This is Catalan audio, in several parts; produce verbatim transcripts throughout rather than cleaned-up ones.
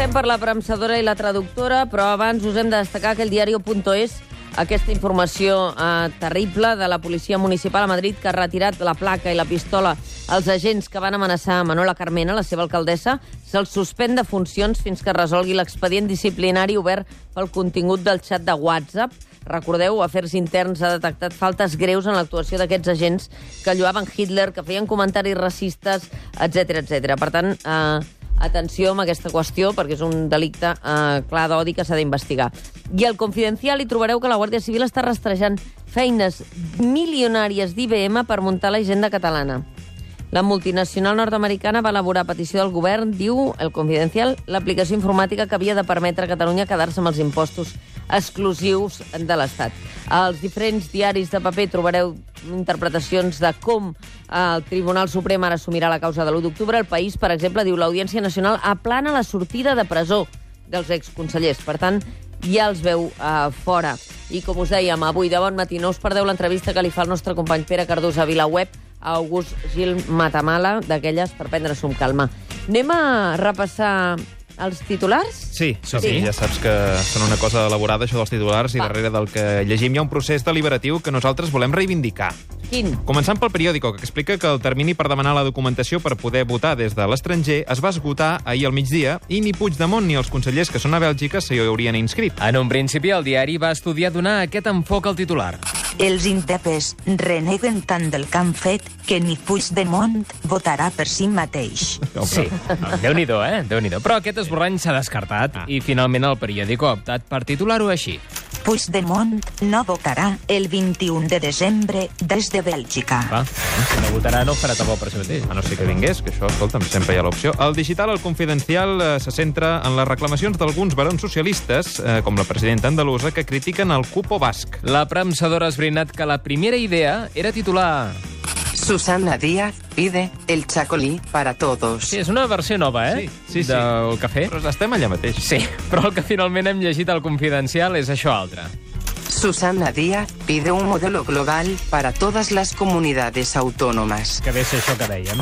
Passarem per la premsadora i la traductora, però abans us hem de destacar que el diario punto es, aquesta informació eh, terrible de la policia municipal a Madrid, que ha retirat la placa i la pistola als agents que van amenaçar Manuela Carmena, la seva alcaldessa, se'ls suspèn de funcions fins que resolgui l'expedient disciplinari obert pel contingut del xat de WhatsApp. Recordeu, Afers Interns ha detectat faltes greus en l'actuació d'aquests agents que lloaven Hitler, que feien comentaris racistes, etcètera, etcètera. Per tant, eh, atenció amb aquesta qüestió, perquè és un delicte eh, clar d'odi que s'ha d'investigar. I al Confidencial hi trobareu que la Guàrdia Civil està rastrejant feines milionàries d'I B M per muntar la hisenda catalana. La multinacional nord-americana va elaborar a petició del govern, diu el Confidencial, l'aplicació informàtica que havia de permetre a Catalunya quedar-se amb els impostos exclusius de l'Estat. Als diferents diaris de paper trobareu interpretacions de com el Tribunal Suprem ara assumirà la causa de l'u d'octubre. El País, per exemple, diu l'Audiència Nacional aplana la sortida de presó dels exconsellers. Per tant, ja els veu uh, fora. I com us dèiem, avui de bon matí no us perdeu l'entrevista que li fa el nostre company Pere Cardús a VilaWeb a August Gil Matamala, d'aquelles per prendre-s'ho amb calma. Anem a repassar els titulars? Sí, sí, sí, ja saps que són una cosa elaborada, això dels titulars, Va. I darrere del que llegim hi ha un procés deliberatiu que nosaltres volem reivindicar. Quin? Començant pel periòdico, que explica que el termini per demanar la documentació per poder votar des de l'estranger es va esgotar ahir al migdia i ni Puigdemont ni els consellers que són a Bèlgica s'hi haurien inscrit. En un principi, el diari va estudiar donar aquest enfoc al titular. Els indepes reneguen tant del que han fet que ni Puigdemont votarà per si mateix. Sí, Déu-n'hi-do, eh? Déu-n'hi-do. Però aquest esborrany s'ha descartat ah. i finalment el periòdico ha optat per titular-ho així. Puigdemont no votarà el vint-i-un de desembre des de Bèlgica. Va, si no votarà no farà tan bo per si mateix. A no ser que vingués, que això, escolta'm, sempre hi ha l'opció. El digital, el Confidencial, eh, se centra en les reclamacions d'alguns barons socialistes, eh, com la presidenta andalusa, que critiquen el cupo basc. La premsadora ha esbrinat que la primera idea era titular... Susana Díaz pide el chacolí para todos. Sí, és una versió nova, eh? Sí, sí, sí. Del cafè. Però estem allà mateix. Sí, però el que finalment hem llegit al Confidencial és això altre. Susana Díaz pide un modelo global para todas las comunidades autónomas. Que bé ser això que dèiem.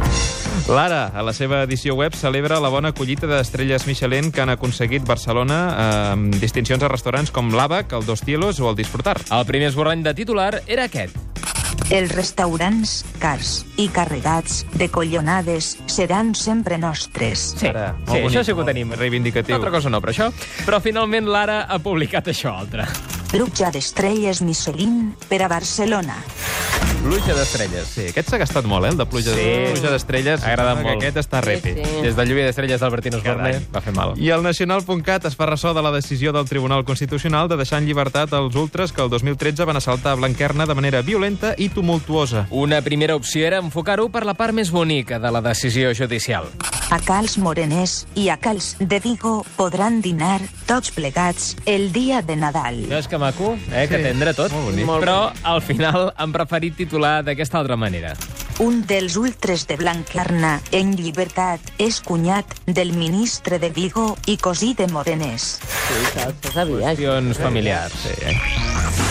L'Ara, a la seva edició web, celebra la bona collita d'estrelles Michelin que han aconseguit Barcelona eh, amb distincions a restaurants com l'Àbac, el Dos Tielos o el Disfrutar. El primer esborrany de titular era aquest. Els restaurants cars i carregats de collonades seran sempre nostres. Sí, Ara, sí bonic, això sí que ho tenim. Reivindicatiu. Altra cosa no, però això. Però finalment l'Ara ha publicat això altre. Pluja d'estrelles Michelin per a Barcelona. Pluja d'estrelles. Sí, aquest s'ha gastat molt, eh, el de pluja, Sí. pluja d'estrelles. Ha agradat que molt. Aquest està repi. Sí, sí. Des de lluvia d'estrelles d'Albertino Osborne va fer mal. I el nacional punt cat es fa ressò de la decisió del Tribunal Constitucional de deixar en llibertat els ultras que el dos mil tretze van assaltar a Blanquerna de manera violenta i tumultuosa. Una primera opció era enfocar-ho per la part més bonica de la decisió judicial. A Cals Moreners i a Cals de Vigo podran dinar tots plegats el dia de Nadal. Veus que maco? Eh? Que tendre tot. Molt bonic. Però al final han preferit titular d'aquesta altra manera. Un dels ultres de Blanquerna en llibertat és cunyat del ministre de Vigo i cosí de Moreners. Sí, se sabia. Qüestions familiars. Sí, eh?